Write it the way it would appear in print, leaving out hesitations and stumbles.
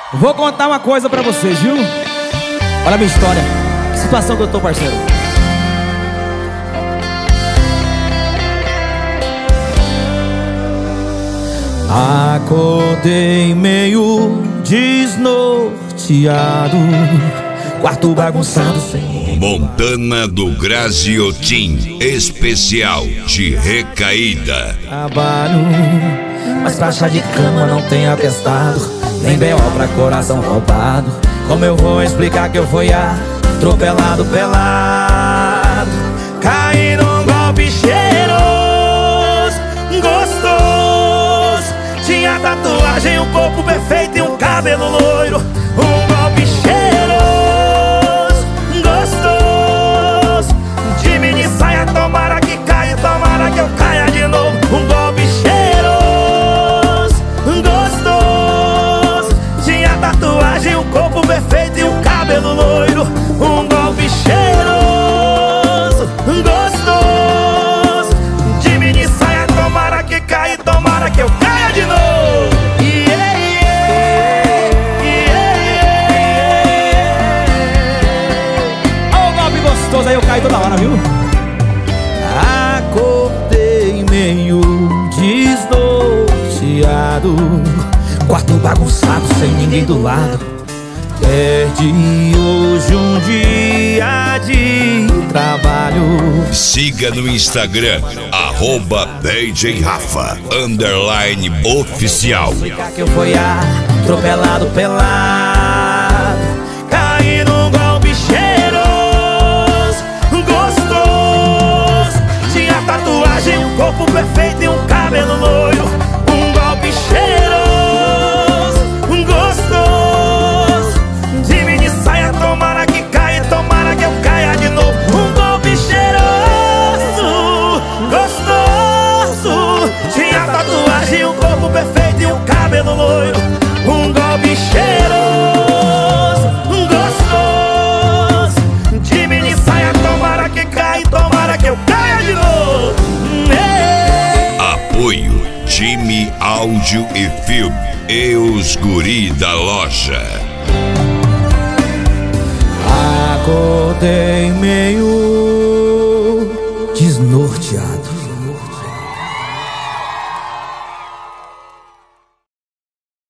Vou contar uma coisa pra vocês, viu? Olha a minha história. Que situação que eu tô, parceiro. Acordei meio desnorteado, quarto bagunçado sem Montana do Graziotin, especial de recaída. trabalho, mas pra chá de cama não tem atestado, nem B.O. pra coração roubado. Como eu vou explicar que eu fui atropelado, pelado? Caí num golpe cheiroso, gostoso. Tinha tatuagem, um corpo perfeito e um cabelo loiro. Um golpe cheiroso, gostoso. De mini saia, tomara que caia, tomara que eu caia de novo. Um golpe cheiroso, gostoso. Tinha tatuagem, um corpo perfeito e um cabelo loiro. Um golpe cheiroso, gostoso. De mini saia, tomara que caia, tomara que eu caia de novo. Aí eu caio toda hora, viu? Acordei meio desnorteado, quarto bagunçado, sem ninguém do lado. Perdi hoje um dia de trabalho. Siga no Instagram, @DJRafa_oficial. Que eu fui atropelado, pelado. Caí num golpe cheiroso, gostoso. Tinha tatuagem, um corpo perfeito e um cabelo loiro. Um golpe cheiroso, gostoso. De mini saia, tomara que caia, tomara que eu caia de novo. Um golpe cheiroso, gostoso. Tinha tatuagem, um corpo perfeito e um cabelo loiro. Um golpe cheiroso, gostoso. De mini saia, tomara que caia, tomara que eu caia de novo. Apoio Time Áudio e Filme e os guri da loja. Acordei meio